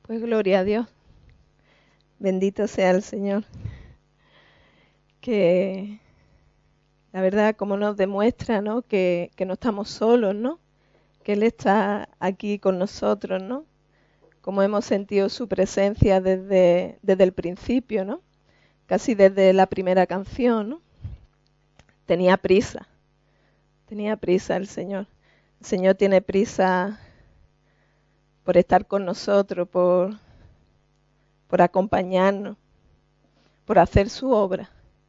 Pues gloria a Dios, bendito sea el Señor, que la verdad como nos demuestra, ¿no? que no estamos solos, ¿no? Que Él está aquí con nosotros, ¿no? Como hemos sentido su presencia desde el principio, ¿no? Casi desde la primera canción, ¿no? Tenía prisa el Señor. El Señor tiene prisa por estar con nosotros, por acompañarnos, por hacer su obra.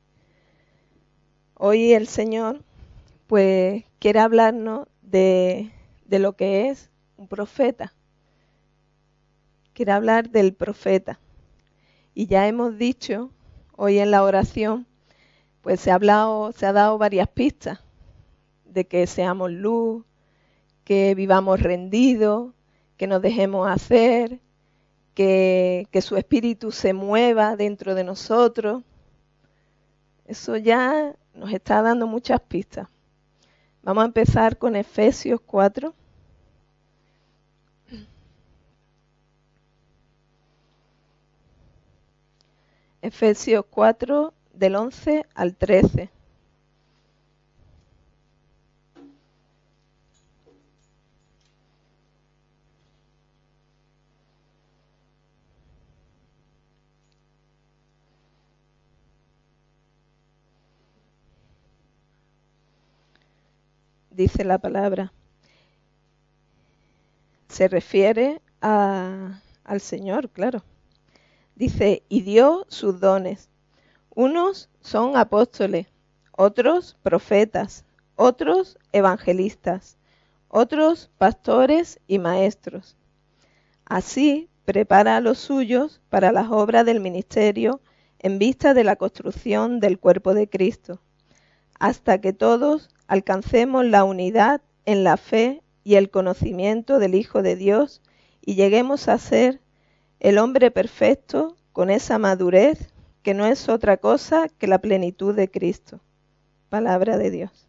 Hoy el Señor pues quiere hablarnos de lo que es un profeta. Quiere hablar del profeta. Y ya hemos dicho hoy en la oración, pues se ha dado varias pistas de que seamos luz, que vivamos rendidos, que nos dejemos hacer, que su espíritu se mueva dentro de nosotros. Eso ya nos está dando muchas pistas. Vamos a empezar con Efesios 4. Efesios 4, del 11 al 13. Dice la palabra. Se refiere al Señor, claro. Dice, y dio sus dones. Unos son apóstoles, otros profetas, otros evangelistas, otros pastores y maestros. Así prepara a los suyos para las obras del ministerio en vista de la construcción del cuerpo de Cristo, hasta que todos alcancemos la unidad en la fe y el conocimiento del Hijo de Dios y lleguemos a ser el hombre perfecto con esa madurez que no es otra cosa que la plenitud de Cristo. Palabra de Dios.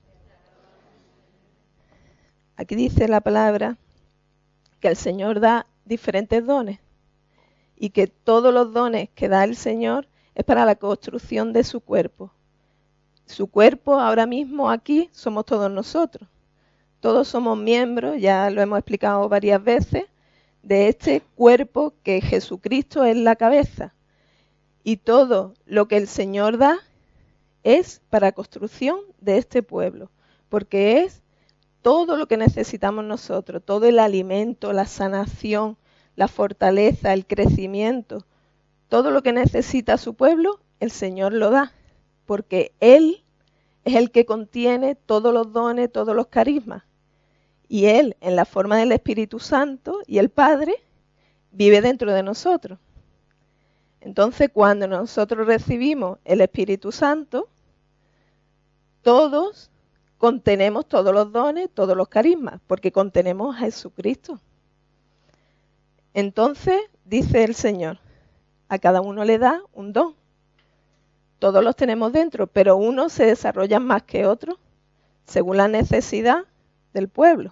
Aquí dice la palabra que el Señor da diferentes dones y que todos los dones que da el Señor es para la construcción de su cuerpo. Su cuerpo ahora mismo aquí somos todos nosotros. Todos somos miembros, ya lo hemos explicado varias veces, de este cuerpo que Jesucristo es la cabeza. Y todo lo que el Señor da es para construcción de este pueblo, porque es todo lo que necesitamos nosotros, todo el alimento, la sanación, la fortaleza, el crecimiento, todo lo que necesita su pueblo, el Señor lo da, porque Él es el que contiene todos los dones, todos los carismas. Y Él, en la forma del Espíritu Santo y el Padre, vive dentro de nosotros. Entonces, cuando nosotros recibimos el Espíritu Santo, todos contenemos todos los dones, todos los carismas, porque contenemos a Jesucristo. Entonces, dice el Señor, a cada uno le da un don. Todos los tenemos dentro, pero unos se desarrollan más que otros, según la necesidad del pueblo.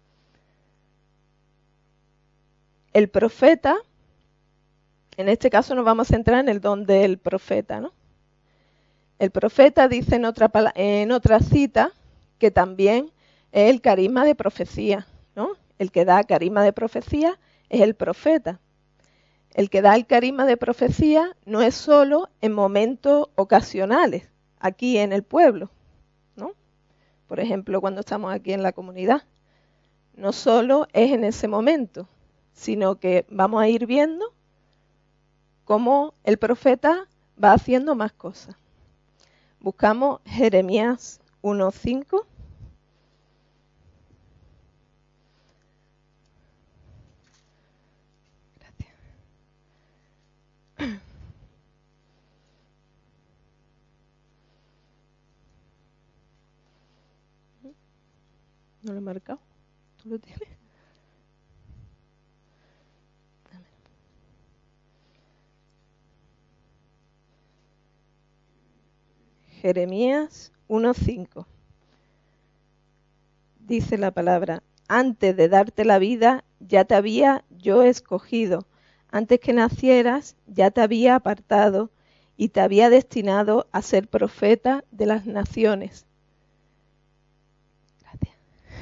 El profeta, en este caso nos vamos a centrar en el don del profeta, ¿no? El profeta dice en otra cita que también es el carisma de profecía, ¿no? El que da carisma de profecía es el profeta. El que da el carisma de profecía no es solo en momentos ocasionales, aquí en el pueblo, ¿no? Por ejemplo, cuando estamos aquí en la comunidad. No solo es en ese momento, sino que vamos a ir viendo cómo el profeta va haciendo más cosas. Buscamos Jeremías 1:5. Gracias. ¿No lo he marcado? ¿Tú lo tienes? Jeremías 1:5. Dice la palabra, antes de darte la vida ya te había yo escogido, Antes que nacieras ya te había apartado y te había destinado a ser profeta de las naciones. Gracias.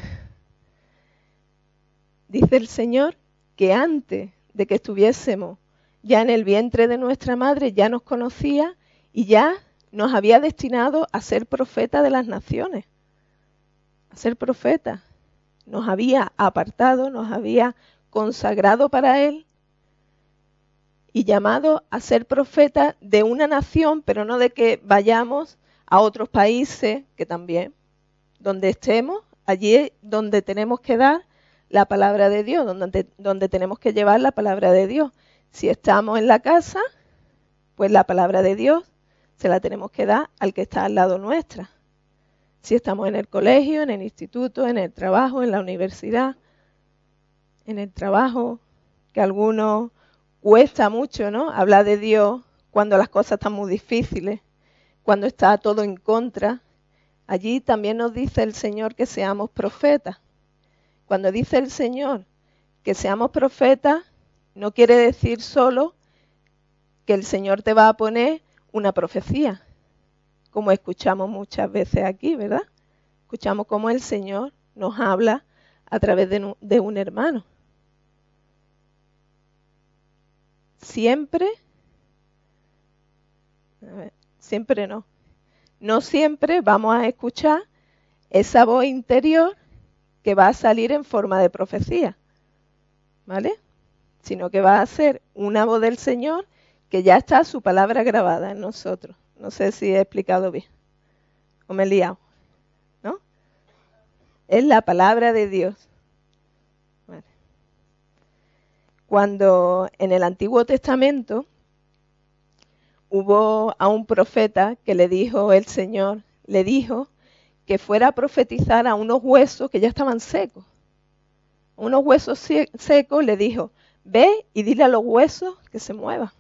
Dice el Señor que antes de que estuviésemos ya en el vientre de nuestra madre ya nos conocía y ya nos había destinado a ser profeta de las naciones. A ser profeta. Nos había apartado, nos había consagrado para Él y llamado a ser profeta de una nación, pero no de que vayamos a otros países, que también, donde estemos, allí donde tenemos que dar la palabra de Dios, donde tenemos que llevar la palabra de Dios. Si estamos en la casa, pues la palabra de Dios se la tenemos que dar al que está al lado nuestra. Si estamos en el colegio, en el instituto, en el trabajo, en la universidad, en el trabajo, que a algunos cuesta mucho, ¿no? Hablar de Dios cuando las cosas están muy difíciles, cuando está todo en contra. Allí también nos dice el Señor que seamos profetas. Cuando dice el Señor que seamos profetas, no quiere decir solo que el Señor te va a poner una profecía, como escuchamos muchas veces aquí, ¿verdad? Escuchamos cómo el Señor nos habla a través de un hermano. Siempre no siempre vamos a escuchar esa voz interior que va a salir en forma de profecía, ¿vale? Sino que va a ser una voz del Señor que ya está su palabra grabada en nosotros. No sé si he explicado bien o me he liado, ¿no? Es la palabra de Dios. Vale. Cuando en el Antiguo Testamento hubo a un profeta que le dijo el Señor, le dijo que fuera a profetizar a unos huesos que ya estaban secos. Unos huesos secos le dijo, ve y dile a los huesos que se muevan.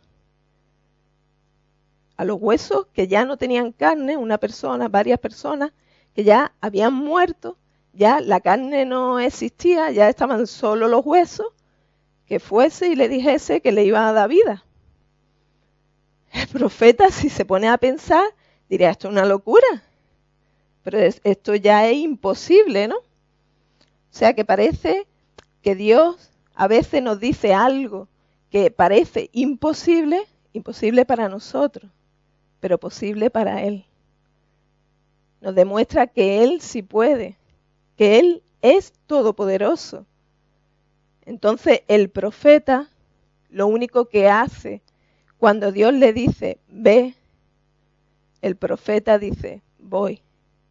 A los huesos que ya no tenían carne, una persona, varias personas, que ya habían muerto, ya la carne no existía, ya estaban solo los huesos, que fuese y le dijese que le iba a dar vida. El profeta, si se pone a pensar, diría, esto es una locura, pero esto ya es imposible, ¿no? O sea que parece que Dios a veces nos dice algo que parece imposible, imposible para nosotros, pero posible para Él. Nos demuestra que Él sí puede, que Él es todopoderoso. Entonces el profeta lo único que hace cuando Dios le dice, ve, el profeta dice, voy.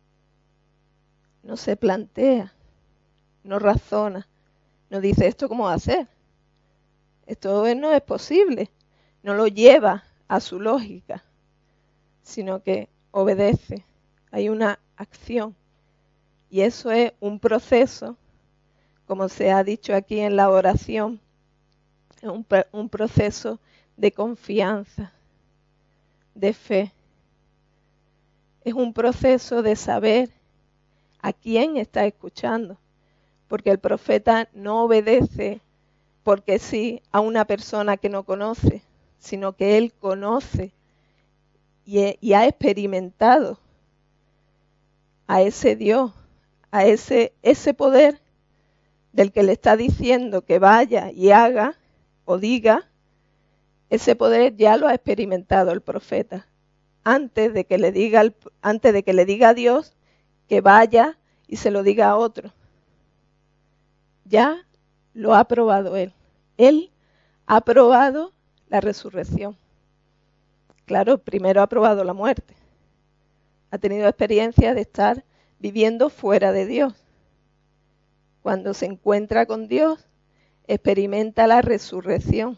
No se plantea, no razona, no dice, ¿esto cómo va a ser? Esto no es posible, no lo lleva a su lógica, sino que obedece. Hay una acción y eso es un proceso, como se ha dicho aquí en la oración, es un proceso de confianza, de fe. Es un proceso de saber a quién está escuchando, porque el profeta no obedece porque sí a una persona que no conoce, sino que él conoce y ha experimentado a ese Dios, a ese poder del que le está diciendo que vaya y haga o diga. Ese poder ya lo ha experimentado el profeta antes de que le diga a Dios que vaya y se lo diga a otro. Ya lo ha probado él. Él ha probado la resurrección. Claro, primero ha probado la muerte. Ha tenido experiencia de estar viviendo fuera de Dios. Cuando se encuentra con Dios, experimenta la resurrección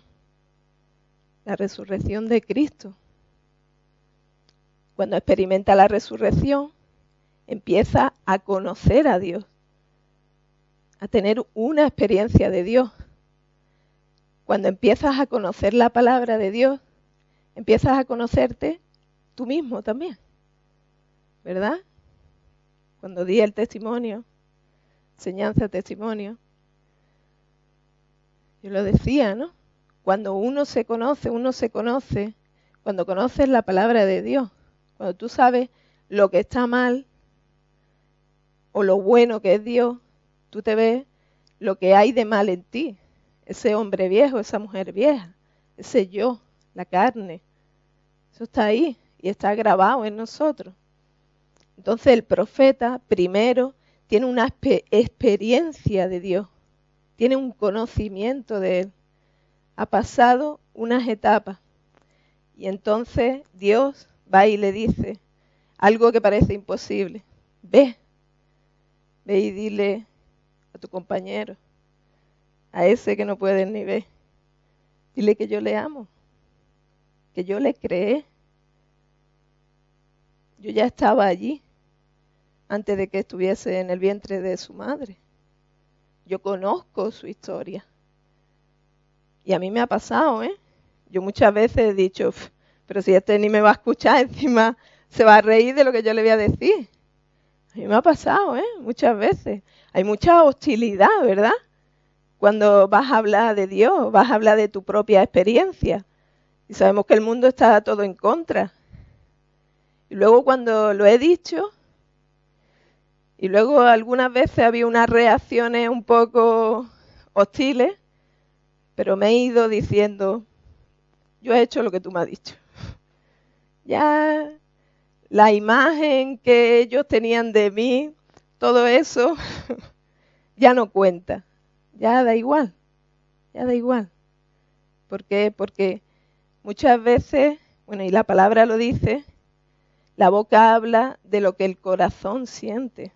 de Cristo. Cuando experimenta la resurrección, empieza a conocer a Dios, a tener una experiencia de Dios. Cuando empiezas a conocer la palabra de Dios, empiezas a conocerte tú mismo también, ¿verdad? Cuando di el testimonio, enseñanza, testimonio, yo lo decía, ¿no? Cuando uno se conoce, cuando conoces la palabra de Dios, cuando tú sabes lo que está mal o lo bueno que es Dios, tú te ves lo que hay de mal en ti, ese hombre viejo, esa mujer vieja, ese yo, la carne. Eso está ahí y está grabado en nosotros. Entonces el profeta primero tiene una experiencia de Dios, tiene un conocimiento de Él, ha pasado unas etapas y entonces Dios va y le dice algo que parece imposible. Ve y dile a tu compañero, a ese que no puedes ni ver, dile que yo le amo, que yo le creé. Yo ya estaba allí antes de que estuviese en el vientre de su madre. Yo conozco su historia. Y a mí me ha pasado, ¿eh? Yo muchas veces he dicho, pero si este ni me va a escuchar, encima se va a reír de lo que yo le voy a decir. A mí me ha pasado, ¿eh? Muchas veces. Hay mucha hostilidad, ¿verdad? Cuando vas a hablar de Dios, vas a hablar de tu propia experiencia. Y sabemos que el mundo está todo en contra. Y luego cuando lo he dicho, y luego algunas veces había unas reacciones un poco hostiles, pero me he ido diciendo, yo he hecho lo que tú me has dicho. Ya la imagen que ellos tenían de mí, todo eso, ya no cuenta. Ya da igual, ya da igual. ¿Por qué? Porque muchas veces, bueno, y la palabra lo dice, la boca habla de lo que el corazón siente.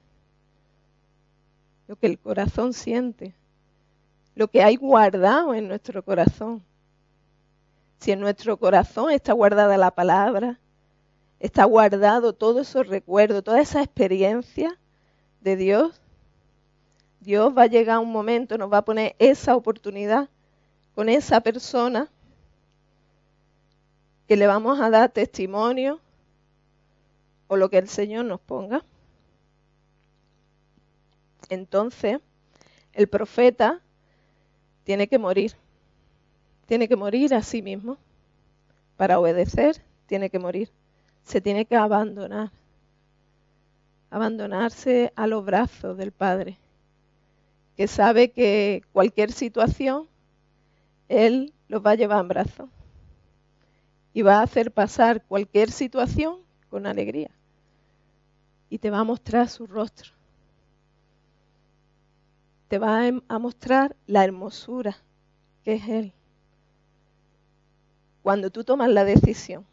Lo que el corazón siente. Lo que hay guardado en nuestro corazón. Si en nuestro corazón está guardada la palabra, está guardado todos esos recuerdos, toda esa experiencia de Dios, Dios va a llegar a un momento, nos va a poner esa oportunidad con esa persona que le vamos a dar testimonio o lo que el Señor nos ponga. Entonces, el profeta tiene que morir a sí mismo. Para obedecer, tiene que morir. Se tiene que abandonarse a los brazos del Padre, que sabe que cualquier situación, Él los va a llevar en brazos y va a hacer pasar cualquier situación con alegría y te va a mostrar su rostro. Te va a mostrar la hermosura que es Él. Cuando tú tomas la decisión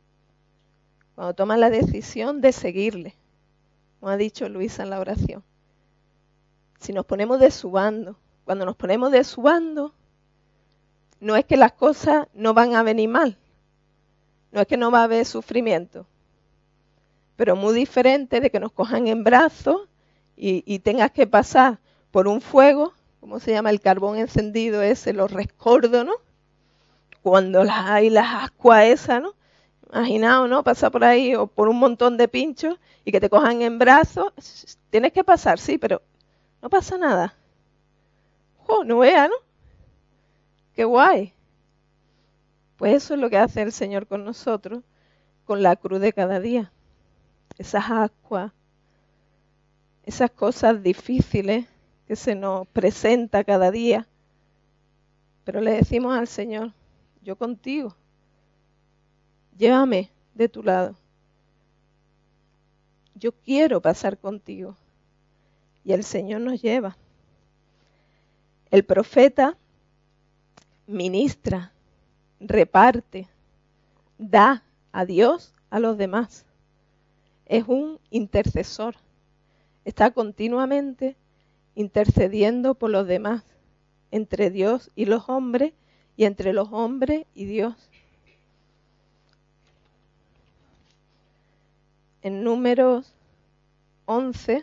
de seguirle, como ha dicho Luisa en la oración, si nos ponemos de su bando, cuando nos ponemos de su bando, no es que las cosas no van a venir mal, no es que no va a haber sufrimiento, pero muy diferente de que nos cojan en brazos y tengas que pasar por un fuego, ¿cómo se llama? El carbón encendido ese, los rescordos, ¿no? Cuando hay las ascuas esas, ¿no? Imaginaos, ¿no? Pasar por ahí o por un montón de pinchos y que te cojan en brazos. Tienes que pasar, sí, pero no pasa nada. No vea, ¿no? Qué guay. Pues eso es lo que hace el Señor con nosotros, con la cruz de cada día. Esas ascuas, esas cosas difíciles que se nos presenta cada día. Pero le decimos al Señor, yo contigo, llévame de tu lado. Yo quiero pasar contigo. Y el Señor nos lleva. El profeta ministra, reparte, da a Dios a los demás. Es un intercesor. Está continuamente intercediendo por los demás, entre Dios y los hombres y entre los hombres y Dios. En Números 11,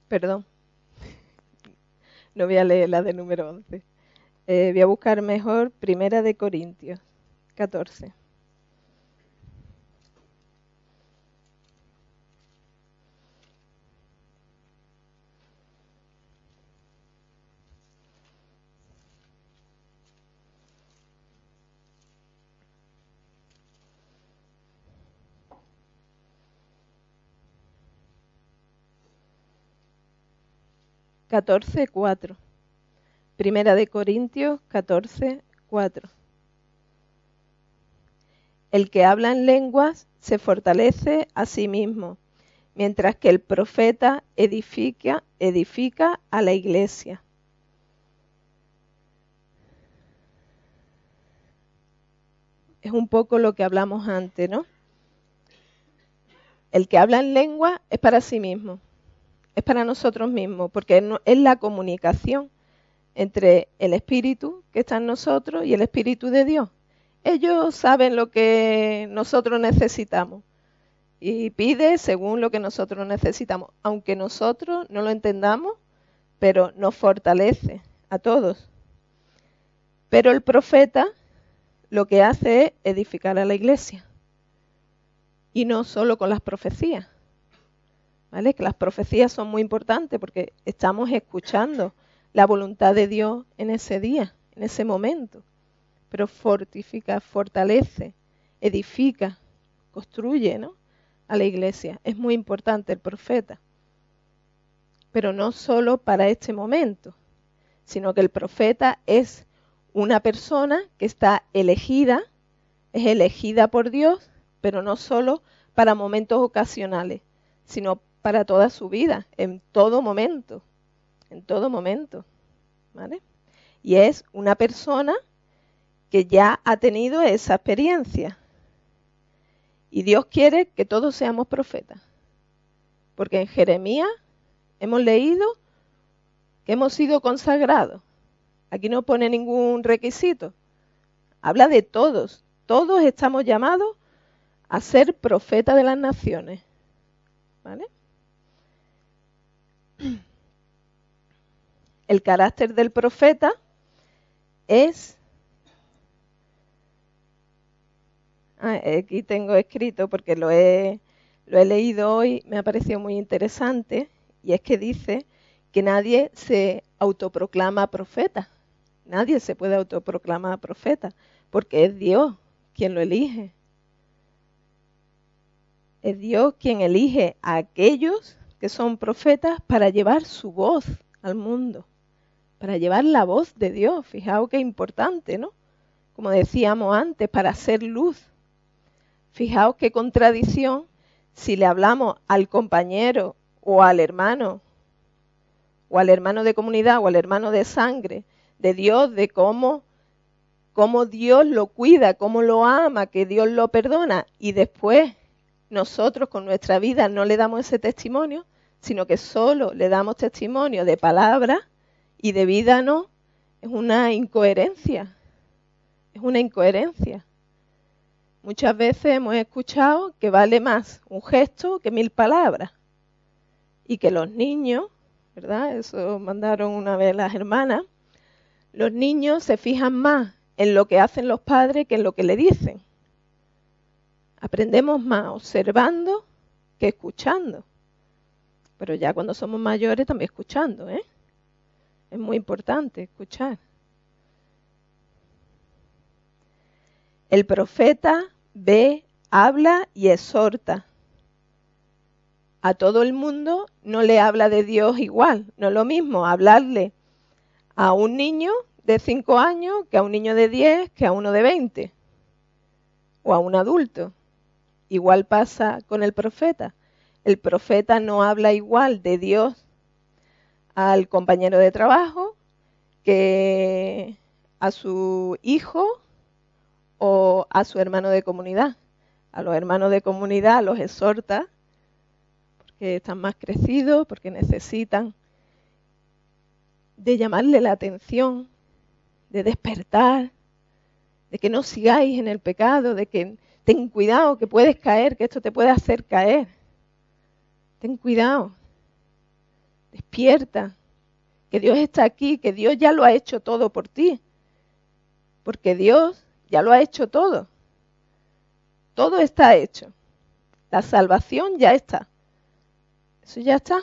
Perdón, no voy a leer la de número 11. Voy a buscar mejor Primera de Corintios 14. Primera de Corintios 14:4. El que habla en lenguas se fortalece a sí mismo, mientras que el profeta edifica a la iglesia. Es un poco lo que hablamos antes, ¿no? El que habla en lengua es para sí mismo, es para nosotros mismos, porque es la comunicación entre el Espíritu que está en nosotros y el Espíritu de Dios. Ellos saben lo que nosotros necesitamos y pide según lo que nosotros necesitamos, aunque nosotros no lo entendamos, pero nos fortalece a todos. Pero el profeta lo que hace es edificar a la iglesia, y no solo con las profecías, ¿vale? Que las profecías son muy importantes porque estamos escuchando la voluntad de Dios en ese día, en ese momento. Pero fortifica, fortalece, edifica, construye, ¿no?, a la iglesia. Es muy importante el profeta. Pero no solo para este momento, sino que el profeta es una persona que está elegida, es elegida por Dios, pero no solo para momentos ocasionales, sino para toda su vida, en todo momento, ¿vale? Y es una persona que ya ha tenido esa experiencia. Y Dios quiere que todos seamos profetas. Porque en Jeremías hemos leído que hemos sido consagrados. Aquí no pone ningún requisito. Habla de todos. Todos estamos llamados a ser profetas de las naciones. ¿Vale? El carácter del profeta es... aquí tengo escrito porque lo he leído hoy, me ha parecido muy interesante, y es que dice que nadie se autoproclama profeta. Nadie se puede autoproclamar profeta, porque es Dios quien lo elige. Es Dios quien elige a aquellos que son profetas para llevar su voz al mundo, para llevar la voz de Dios. Fijaos qué importante, ¿no? Como decíamos antes, para hacer luz. Fijaos qué contradicción si le hablamos al compañero o al hermano de comunidad o al hermano de sangre de Dios, de cómo Dios lo cuida, cómo lo ama, que Dios lo perdona, y después nosotros con nuestra vida no le damos ese testimonio, sino que solo le damos testimonio de palabra y de vida no. Es una incoherencia. Es una incoherencia. Muchas veces hemos escuchado que vale más un gesto que 1000 palabras. Y que los niños, ¿verdad? Eso mandaron una vez las hermanas. Los niños se fijan más en lo que hacen los padres que en lo que le dicen. Aprendemos más observando que escuchando. Pero ya cuando somos mayores también escuchando, ¿eh? Es muy importante escuchar. El profeta ve, habla y exhorta. A todo el mundo no le habla de Dios igual. No es lo mismo hablarle a un niño de 5 años que a un niño de 10, que a uno de 20. O a un adulto. Igual pasa con el profeta. El profeta no habla igual de Dios al compañero de trabajo que a su hijo o a su hermano de comunidad. A los hermanos de comunidad los exhorta porque están más crecidos, porque necesitan de llamarle la atención, de despertar, de que no sigáis en el pecado, de que ten cuidado, que puedes caer, que esto te puede hacer caer. Ten cuidado. Despierta, que Dios está aquí, que Dios ya lo ha hecho todo por ti. Porque Dios ya lo ha hecho todo. Todo está hecho. La salvación ya está. Eso ya está.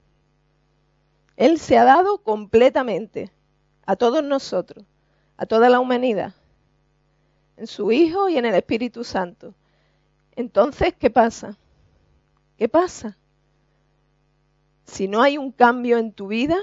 Él se ha dado completamente a todos nosotros, a toda la humanidad, en su Hijo y en el Espíritu Santo. Entonces, ¿qué pasa? ¿Qué pasa? Si no hay un cambio en tu vida,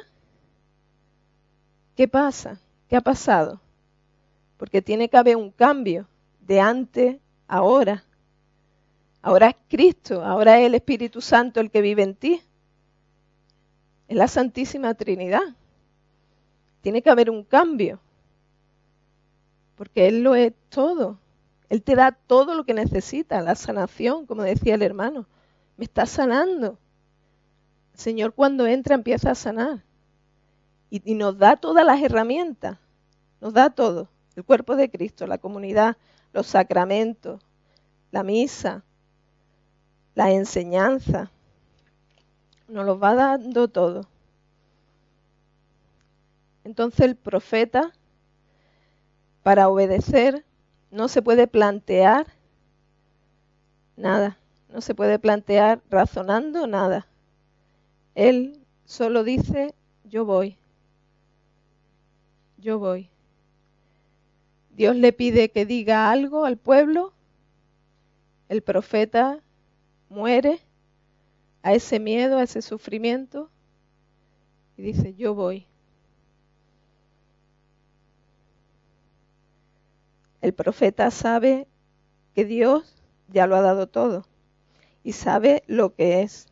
¿qué pasa? ¿Qué ha pasado? Porque tiene que haber un cambio de antes a ahora. Ahora es Cristo, ahora es el Espíritu Santo el que vive en ti. Es la Santísima Trinidad. Tiene que haber un cambio. Porque Él lo es todo. Él te da todo lo que necesitas, la sanación, como decía el hermano. Me está sanando. El Señor cuando entra empieza a sanar. Y nos da todas las herramientas. Nos da todo. El cuerpo de Cristo, la comunidad, los sacramentos, la misa, la enseñanza. Nos los va dando todo. Entonces el profeta, para obedecer, no se puede plantear nada. No se puede plantear razonando nada. Él solo dice, yo voy. Yo voy. Dios le pide que diga algo al pueblo. El profeta muere a ese miedo, a ese sufrimiento. Y dice, yo voy. El profeta sabe que Dios ya lo ha dado todo. Y sabe lo que es.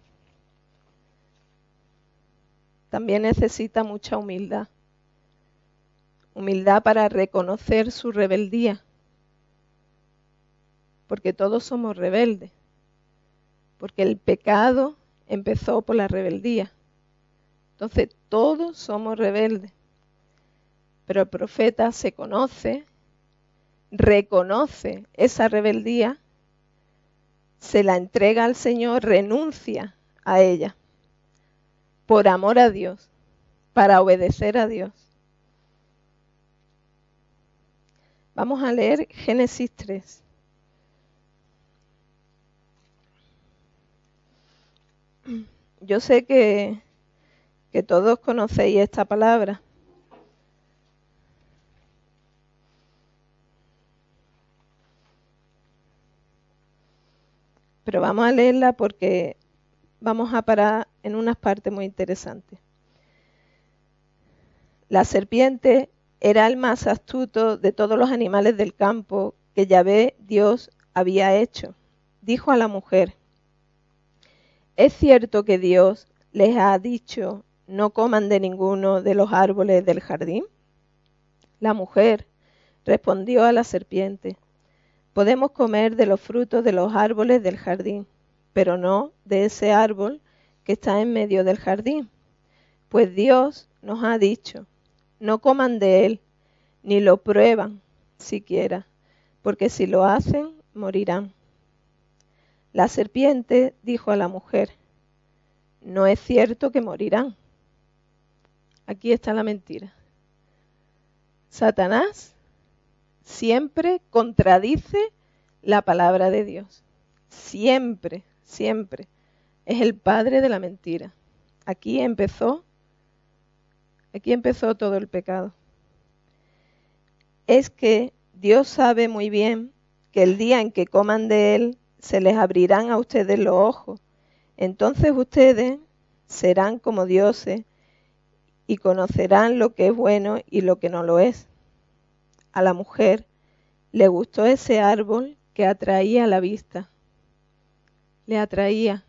También necesita mucha humildad. Humildad para reconocer su rebeldía. Porque todos somos rebeldes. Porque el pecado empezó por la rebeldía. Entonces todos somos rebeldes. Pero el profeta se conoce, reconoce esa rebeldía, se la entrega al Señor, renuncia a ella. Por amor a Dios, para obedecer a Dios. Vamos a leer Génesis 3. Yo sé que todos conocéis esta palabra. Pero vamos a leerla porque vamos a parar en unas partes muy interesantes. La serpiente era el más astuto de todos los animales del campo que Yahvé Dios había hecho. Dijo a la mujer, ¿es cierto que Dios les ha dicho no coman de ninguno de los árboles del jardín? La mujer respondió a la serpiente, podemos comer de los frutos de los árboles del jardín, pero no de ese árbol que está en medio del jardín. Pues Dios nos ha dicho, no coman de él, ni lo prueban siquiera, porque si lo hacen, morirán. La serpiente dijo a la mujer, no es cierto que morirán. Aquí está la mentira. Satanás siempre contradice la palabra de Dios. Siempre, siempre. Es el padre de la mentira. Aquí empezó todo el pecado. Es que Dios sabe muy bien que el día en que coman de él, se les abrirán a ustedes los ojos. Entonces ustedes serán como dioses y conocerán lo que es bueno y lo que no lo es. A la mujer le gustó ese árbol que atraía la vista. Le atraía.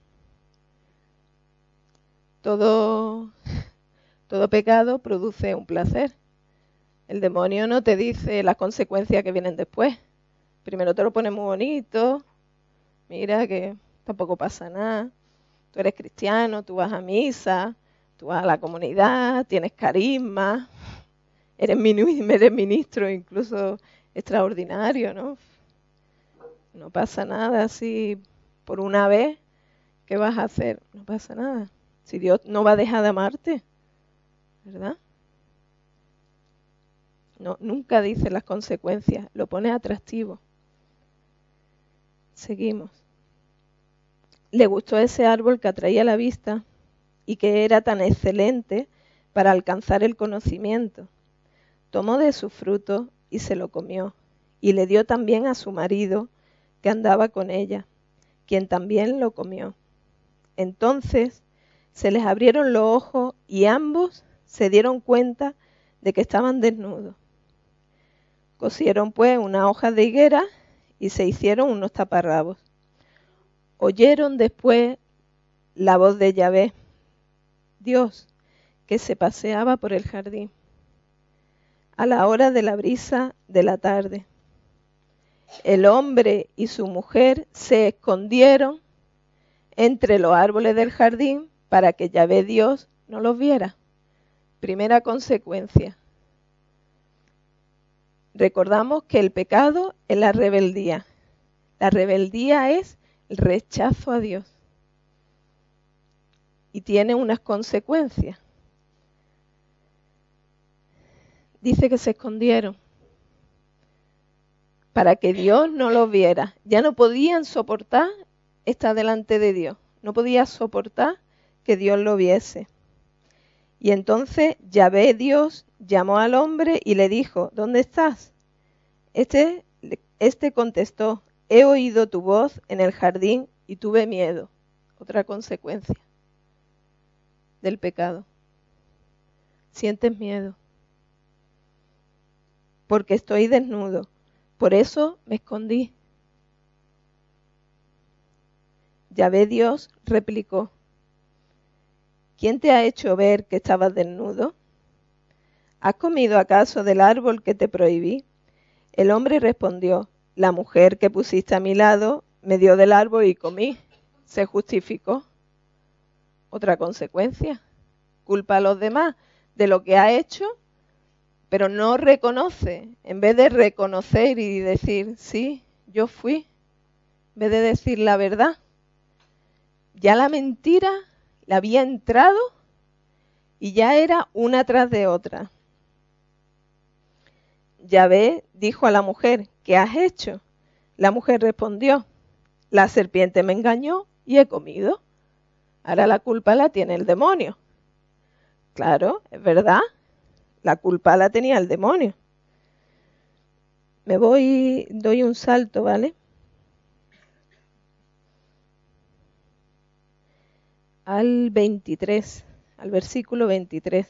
Todo pecado produce un placer. El demonio no te dice las consecuencias que vienen después. Primero te lo pone muy bonito. Mira que tampoco pasa nada. Tú eres cristiano, tú vas a misa, tú vas a la comunidad, tienes carisma, eres ministro incluso extraordinario, ¿no? No pasa nada así por una vez. ¿Qué vas a hacer? No pasa nada. Si Dios no va a dejar de amarte, ¿verdad? No, nunca dice las consecuencias, lo pone atractivo. Seguimos. Le gustó ese árbol que atraía la vista y que era tan excelente para alcanzar el conocimiento. Tomó de su fruto y se lo comió, y le dio también a su marido que andaba con ella, quien también lo comió. Entonces se les abrieron los ojos y ambos se dieron cuenta de que estaban desnudos. Cosieron pues unas hojas de higuera y se hicieron unos taparrabos. Oyeron después la voz de Yahvé, Dios, que se paseaba por el jardín a la hora de la brisa de la tarde. El hombre y su mujer se escondieron entre los árboles del jardín para que Yahvé Dios no los viera. Primera consecuencia. Recordamos que el pecado es la rebeldía. La rebeldía es el rechazo a Dios. Y tiene unas consecuencias. Dice que se escondieron para que Dios no los viera. Ya no podían soportar estar delante de Dios. No podía soportar que Dios lo viese. Y entonces Yahvé Dios llamó al hombre y le dijo, ¿dónde estás? Este contestó, he oído tu voz en el jardín y tuve miedo. Otra consecuencia del pecado. Sientes miedo. Porque estoy desnudo. Por eso me escondí. Yahvé Dios replicó, ¿quién te ha hecho ver que estabas desnudo? ¿Has comido acaso del árbol que te prohibí? El hombre respondió, la mujer que pusiste a mi lado me dio del árbol y comí. Se justificó. Otra consecuencia. Culpa a los demás de lo que ha hecho, pero no reconoce. En vez de reconocer y decir, sí, yo fui, en vez de decir la verdad, ya la mentira le había entrado y ya era una tras de otra. Yahvé dijo a la mujer, ¿qué has hecho? La mujer respondió, la serpiente me engañó y he comido. Ahora la culpa la tiene el demonio. Claro, es verdad, la culpa la tenía el demonio. Doy un salto, ¿vale? Al 23, al versículo 23.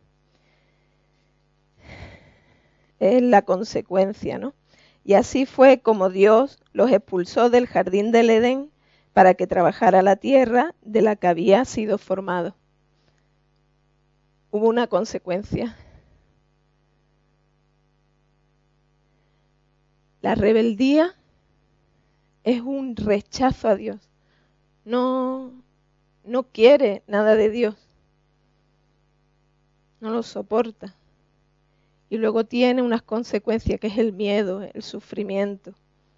Es la consecuencia, ¿no? Y así fue como Dios los expulsó del jardín del Edén para que trabajara la tierra de la que había sido formado. Hubo una consecuencia. La rebeldía es un rechazo a Dios. No quiere nada de Dios. No lo soporta. Y luego tiene unas consecuencias que es el miedo, el sufrimiento,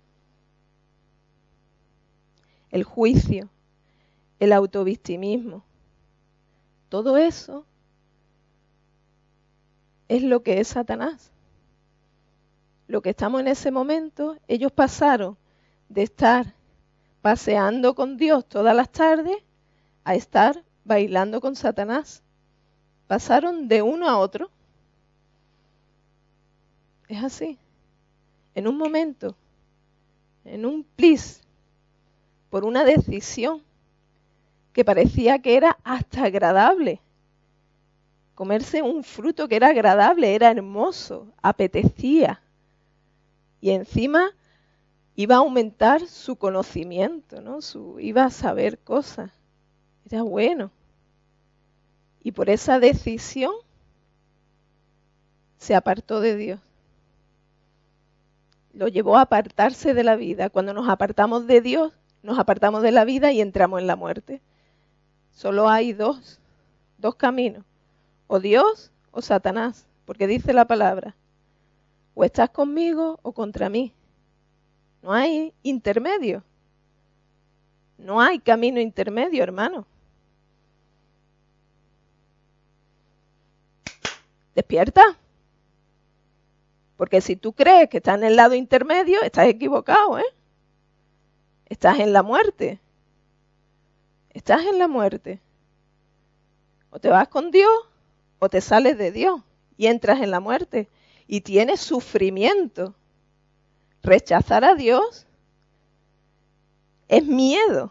el juicio, el autovictimismo. Todo eso es lo que es Satanás. Lo que estamos en ese momento, ellos pasaron de estar paseando con Dios todas las tardes a estar bailando con Satanás. Pasaron de uno a otro. Es así. En un momento, en un plis, por una decisión que parecía que era hasta agradable. Comerse un fruto que era agradable, era hermoso, apetecía. Y encima iba a aumentar su conocimiento, ¿no? Iba a saber cosas. Era bueno. Y por esa decisión se apartó de Dios. Lo llevó a apartarse de la vida. Cuando nos apartamos de Dios, nos apartamos de la vida y entramos en la muerte. Solo hay dos caminos. O Dios o Satanás. Porque dice la palabra, o estás conmigo o contra mí. No hay intermedio. No hay camino intermedio, hermano. Despierta. Porque si tú crees que estás en el lado intermedio, estás equivocado, ¿eh? Estás en la muerte. Estás en la muerte. O te vas con Dios o te sales de Dios y entras en la muerte. Y tienes sufrimiento. Rechazar a Dios es miedo.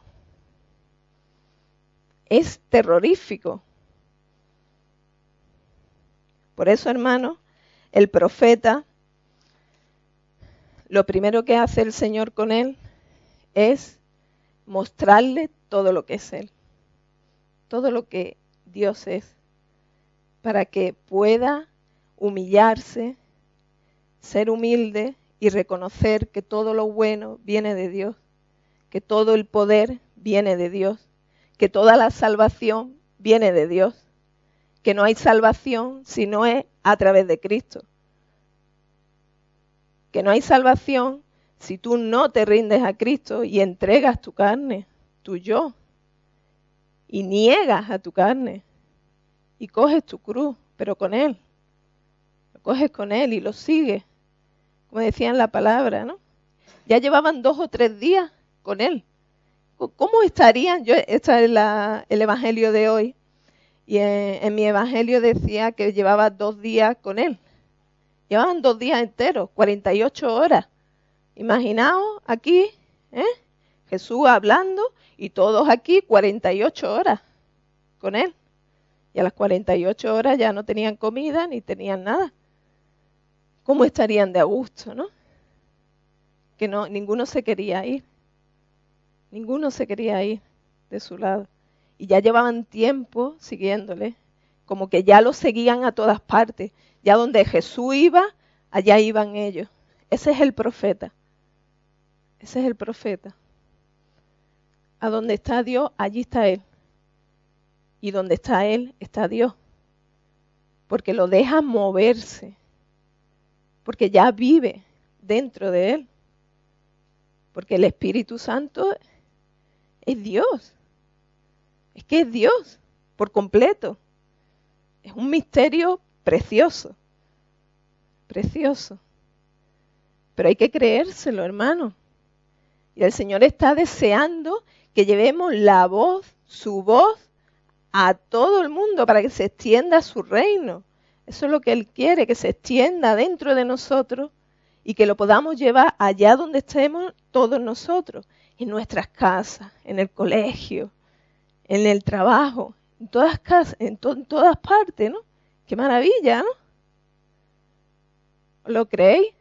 Es terrorífico. Por eso, hermano, el profeta, lo primero que hace el Señor con él es mostrarle todo lo que es Él, todo lo que Dios es, para que pueda humillarse, ser humilde y reconocer que todo lo bueno viene de Dios, que todo el poder viene de Dios, que toda la salvación viene de Dios, que no hay salvación si no es a través de Cristo, que no hay salvación si tú no te rindes a Cristo y entregas tu carne, tu yo, y niegas a tu carne y coges tu cruz, pero con Él, lo coges con Él y lo sigues, como decía en la palabra, ¿no? Ya llevaban 2 o 3 días con Él. ¿Cómo estarían? Este es el evangelio de hoy, y en mi evangelio decía que llevaba 2 días con Él. Llevaban 2 días enteros, 48 horas. Imaginaos aquí, Jesús hablando y todos aquí 48 horas con Él. Y a las 48 horas ya no tenían comida ni tenían nada. ¿Cómo estarían de a gusto, no? Que no, ninguno se quería ir. Ninguno se quería ir de su lado. Y ya llevaban tiempo siguiéndole. Como que ya lo seguían a todas partes. Ya donde Jesús iba, allá iban ellos. Ese es el profeta. Ese es el profeta. A donde está Dios, allí está Él. Y donde está Él, está Dios. Porque lo deja moverse. Porque ya vive dentro de Él. Porque el Espíritu Santo es Dios. Es que es Dios por completo. Es un misterio precioso. Precioso. Pero hay que creérselo, hermano. Y el Señor está deseando que llevemos la voz, su voz, a todo el mundo para que se extienda su reino. Eso es lo que Él quiere, que se extienda dentro de nosotros y que lo podamos llevar allá donde estemos todos nosotros, en nuestras casas, en el colegio, en el trabajo, en todas casas, en todas partes, ¿no? Qué maravilla, ¿no? ¿Lo creéis?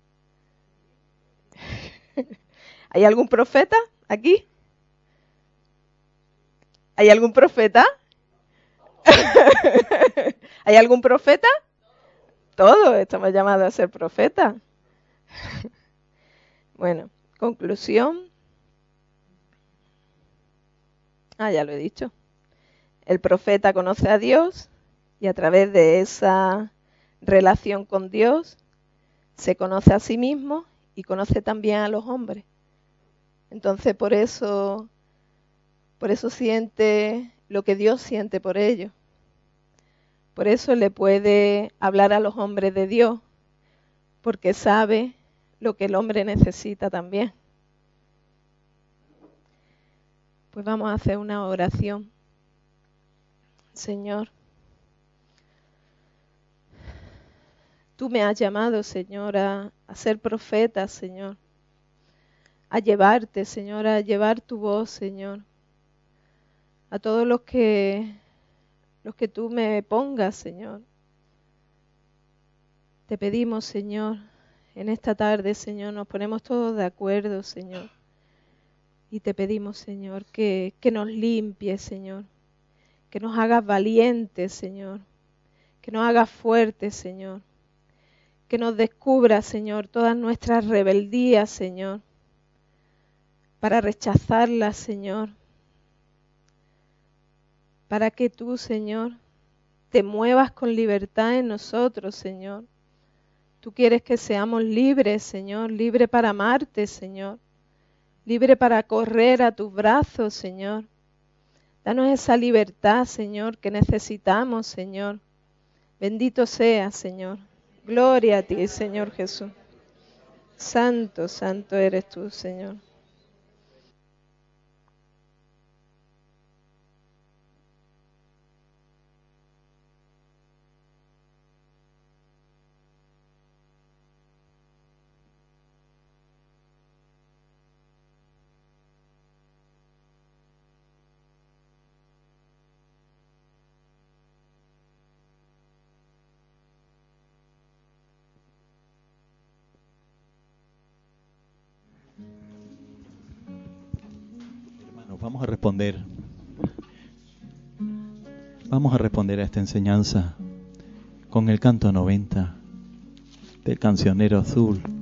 ¿Hay algún profeta aquí? ¿Hay algún profeta? ¿Hay algún profeta? Todos estamos llamados a ser profetas. Bueno, conclusión. Ya lo he dicho. El profeta conoce a Dios y a través de esa relación con Dios se conoce a sí mismo y conoce también a los hombres. Entonces por eso siente lo que Dios siente por ellos. Por eso le puede hablar a los hombres de Dios, porque sabe lo que el hombre necesita también. Pues vamos a hacer una oración. Señor, tú me has llamado, Señor, a ser profeta, Señor, a llevarte, Señor, a llevar tu voz, Señor, a todos los que tú me pongas, Señor. Te pedimos, Señor, en esta tarde, Señor, nos ponemos todos de acuerdo, Señor, y te pedimos, Señor, que nos limpies, Señor, que nos hagas valientes, Señor, que nos hagas fuertes, Señor, que nos descubras, Señor, todas nuestras rebeldías, Señor, para rechazarlas, Señor, para que tú, Señor, te muevas con libertad en nosotros, Señor. Tú quieres que seamos libres, Señor, libres para amarte, Señor, libre para correr a tus brazos, Señor. Danos esa libertad, Señor, que necesitamos, Señor. Bendito seas, Señor. Gloria a ti, Señor Jesús. Santo, santo eres tú, Señor. Hermanos, vamos a responder. Vamos a responder a esta enseñanza con el canto 90 del Cancionero Azul.